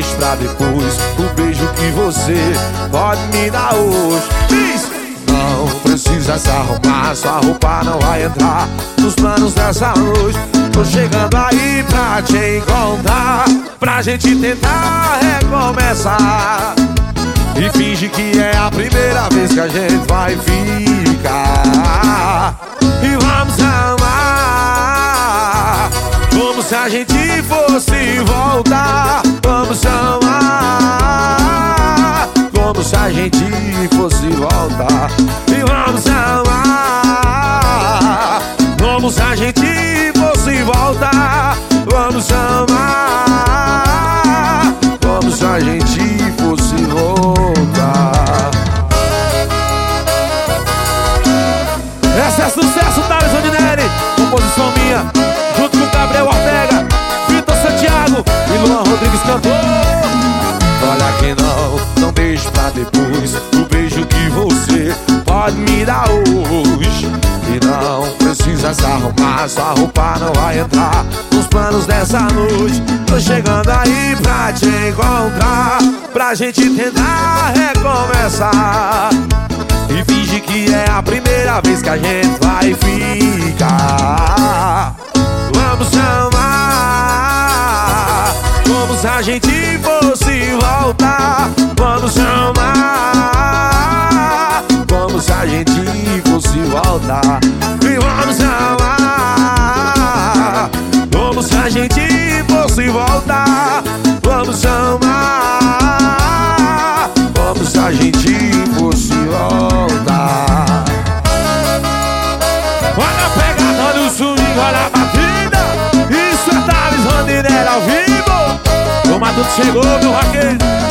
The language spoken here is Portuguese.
deixe pra depois o beijo que você pode me dar hoje. Diz! Não precisa se arrumar, sua roupa não vai entrar nos planos dessa noite. Tô chegando aí pra te encontrar, pra gente tentar recomeçar. E finge que é a primeira vez que a gente vai ficar. E vamos amar como se a gente fosse voltar. Vamos amar como se a gente fosse voltar. E vamos amar como se a gente fosse voltar. Vamos amar como se a gente fosse voltar. Essa é sucesso, Thales Rondinelli, composição minha, junto com Gabriel Ortega, Vitor Santiago e Luan Rodrigues cantou. Olha que não deixe pra depois o beijo que você pode me dar hoje. E não precisa se arrumar, sua roupa não vai entrar nos planos dessa noite. Tô chegando aí pra te encontrar, pra gente tentar recomeçar. E finge que é a primeira vez que a gente vai ficar. Vamos amar como se a gente fosse voltar. Vamos amar como se a gente fosse voltar. E vamos amar como se a gente fosse voltar. Vamos amar como se a gente fosse voltar. Olha a pegada, olha o swing, olha a batida. Isso é Thales Rondinelli ao vivo. O Matuto chegou, meu vaqueiro.